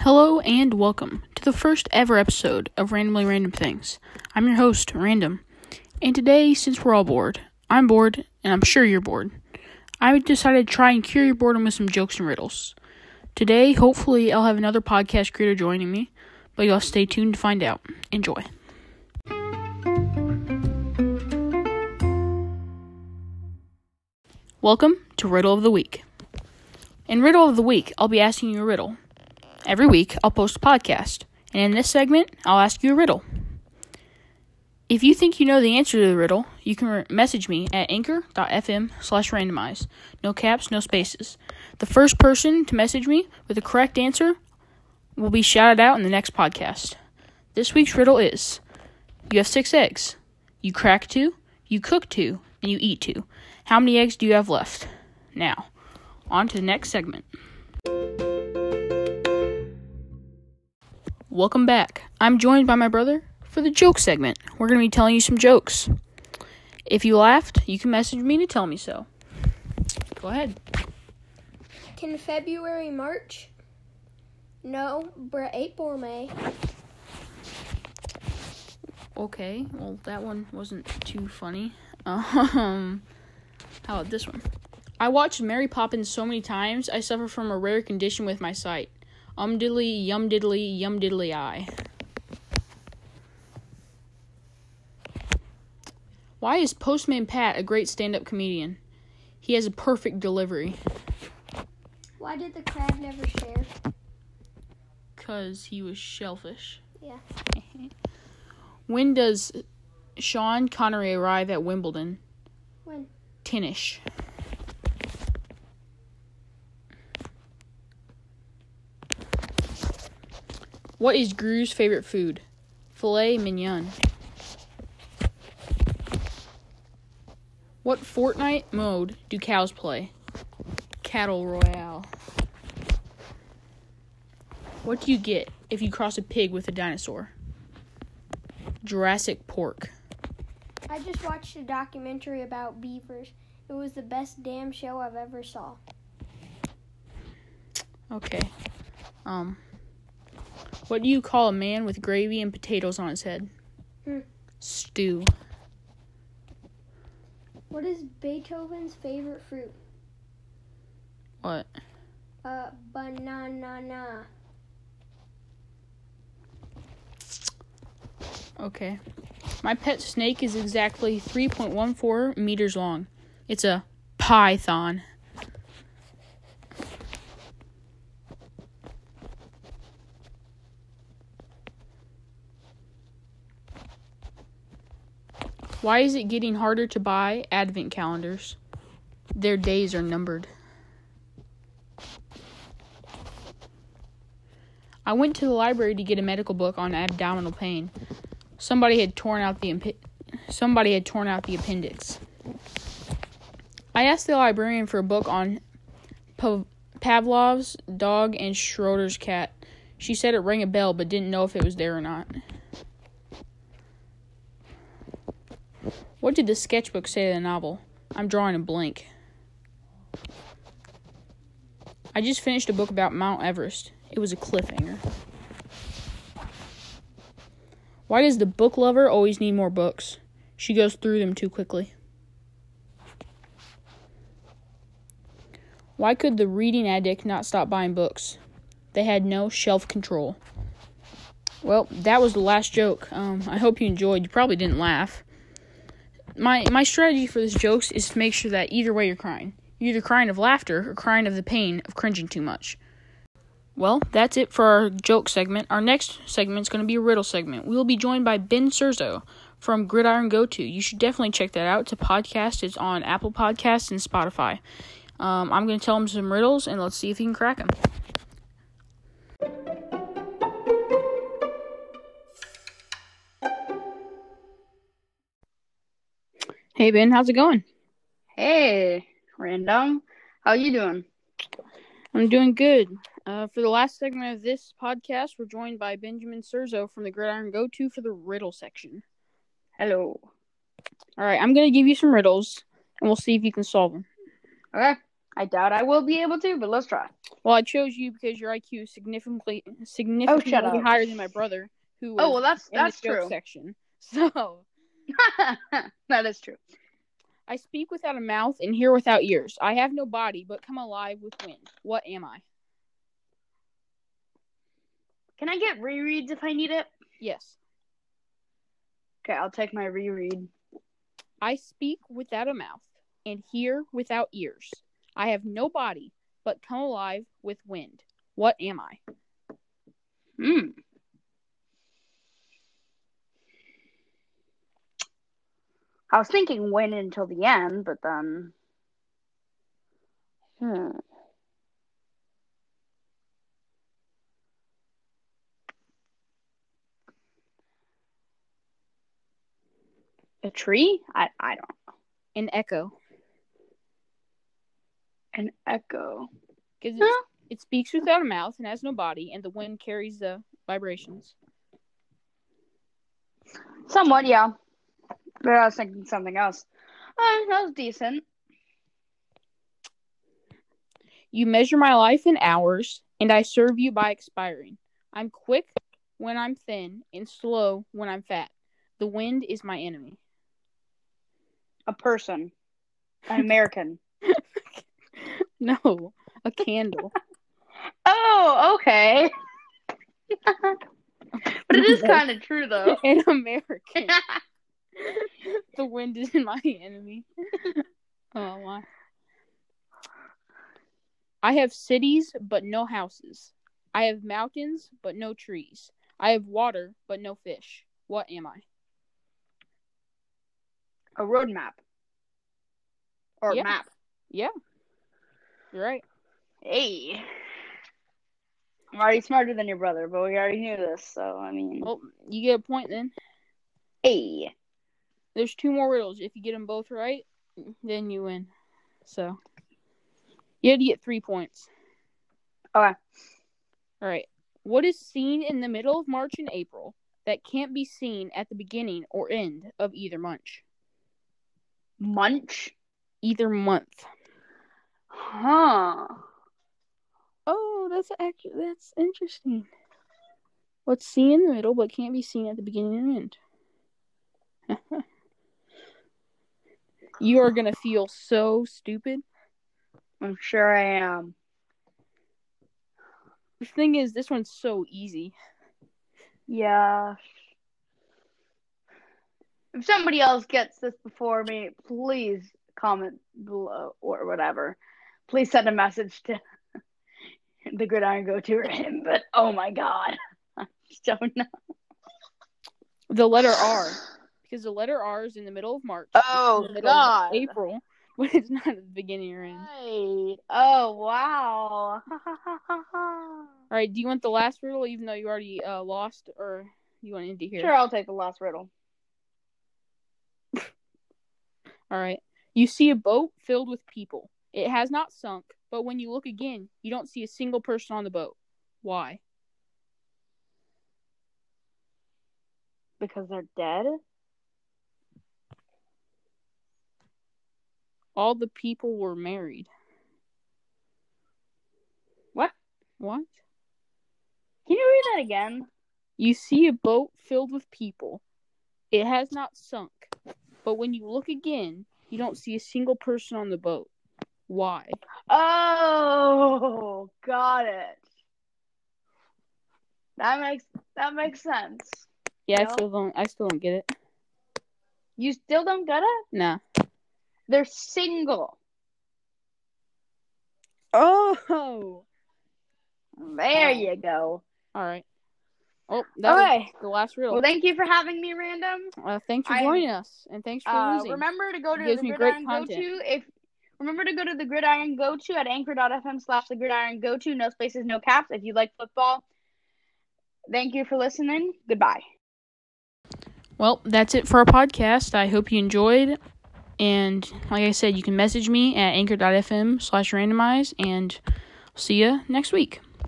Hello and welcome to the first ever episode of Randomly Random Things. I'm your host, Random, and today, since we're all bored, I'm bored, and I'm sure you're bored, I decided to try and cure your boredom with some jokes and riddles. Today, hopefully, I'll have another podcast creator joining me, but you'll stay tuned to find out. Enjoy. Welcome to Riddle of the Week. In Riddle of the Week, I'll be asking you a riddle. Every week, I'll post a podcast, and in this segment, I'll ask you a riddle. If you think you know the answer to the riddle, you can message me at anchor.fm/randomize. No caps, no spaces. The first person to message me with the correct answer will be shouted out in the next podcast. This week's riddle is, you have 6 eggs. You crack 2, you cook 2, and you eat 2. How many eggs do you have left? Now, on to the next segment. Welcome back. I'm joined by my brother for the joke segment. We're going to be telling you some jokes. If you laughed, you can message me to tell me so. Go ahead. Can February march? No, April May. Okay, well, that one wasn't too funny. How about this one? I watched Mary Poppins so many times, I suffer from a rare condition with my sight. Diddly, yum diddly I. Why is Postman Pat a great stand-up comedian? He has a perfect delivery. Why did the crab never share? 'Cause he was shellfish. Yeah. When does Sean Connery arrive at Wimbledon? When? Tinnish. What is Gru's favorite food? Filet mignon. What Fortnite mode do cows play? Cattle Royale. What do you get if you cross a pig with a dinosaur? Jurassic Pork. I just watched a documentary about beavers. It was the best damn show I've ever saw. Okay. What do you call a man with gravy and potatoes on his head? Stew. What is Beethoven's favorite fruit? What? Banana. Okay. My pet snake is exactly 3.14 meters long. It's a python. Why is it getting harder to buy advent calendars? Their days are numbered. I went to the library to get a medical book on abdominal pain. Somebody had torn out the appendix. I asked the librarian for a book on Pavlov's dog and Schroeder's cat. She said it rang a bell, but didn't know if it was there or not. What did the sketchbook say to the novel? I'm drawing a blank. I just finished a book about Mount Everest. It was a cliffhanger. Why does the book lover always need more books? She goes through them too quickly. Why could the reading addict not stop buying books? They had no shelf control. Well, that was the last joke. I hope you enjoyed. You probably didn't laugh. My strategy for this jokes is to make sure that either way you're crying. You're either crying of laughter or crying of the pain of cringing too much. Well, that's it for our joke segment. Our next segment is going to be a riddle segment. We will be joined by Ben Surzo from Gridiron Go-To. You should definitely check that out. It's a podcast. It's on Apple Podcasts and Spotify. I'm going to tell him some riddles, and let's see if he can crack them. Hey, Ben, how's it going? Hey, Random. How you doing? I'm doing good. For the last segment of this podcast, we're joined by Benjamin Surzo from the Gridiron Go-To for the riddle section. Hello. All right, I'm going to give you some riddles, and we'll see if you can solve them. Okay. I doubt I will be able to, but let's try. Well, I chose you because your IQ is significantly shut up. higher than my brother, who was Oh, well, that's in the joke true. section. So, That is true. I speak without a mouth and hear without ears. I have no body, but come alive with wind. What am I? Can I get rereads if I need it? Yes. Okay, I'll take my reread. I speak without a mouth and hear without ears. I have no body, but come alive with wind. What am I? I was thinking wind until the end, but then... A tree? I don't know. An echo. An echo. Because it speaks without a mouth and has no body, and the wind carries the vibrations. Somewhat, yeah. But I was thinking something else. That was decent. You measure my life in hours, and I serve you by expiring. I'm quick when I'm thin, and slow when I'm fat. The wind is my enemy. A person. An American. No, a candle. Oh, okay. But it is kind of true, though. An American. The wind is my enemy. Oh, my. I have cities, but no houses. I have mountains, but no trees. I have water, but no fish. What am I? A road map. Or Yeah. map. Yeah. You're right. Hey. I'm already smarter than your brother, but we already knew this, so, I mean... Well, you get a point then. Hey. There's 2 more riddles. If you get them both right, then you win. So, you had to get 3 points. Okay. All right. What is seen in the middle of March and April that can't be seen at the beginning or end of either month? Munch? Either month. Huh. Oh, that's interesting. What's seen in the middle but can't be seen at the beginning and end? You are gonna feel so stupid. I'm sure I am. The thing is, this one's so easy. Yeah. If somebody else gets this before me, please comment below or whatever. Please send a message to the Gridiron Go-To or him. But oh my god, I just don't know. The letter R, because the letter R is in the middle of March. Oh in the middle god. of April, but it's not at the beginning or end. Right. Oh wow. All right. Do you want the last riddle, even though you already lost, or you want to end it here? Sure, I'll take the last riddle. All right. You see a boat filled with people. It has not sunk, but when you look again, you don't see a single person on the boat. Why? Because they're dead? All the people were married. What? What? Can you read that again? You see a boat filled with people. It has not sunk, but when you look again, you don't see a single person on the boat. Why? Oh, got it. That makes sense. Yeah, No? I still don't get it. You still don't get it? Nah. They're single. Oh. There you go. All right. Oh, that was the last riddle. Well, thank you for having me, Random. Thanks for joining us, and thanks for losing. Remember to go to Gives the me great Gridiron content. Remember to go to the Gridiron Go-To at anchor.fm/the Gridiron Go-To. No spaces, no caps. If you like football. Thank you for listening. Goodbye. Well, that's it for our podcast. I hope you enjoyed. And like I said, you can message me at anchor.fm/randomize, and see you next week.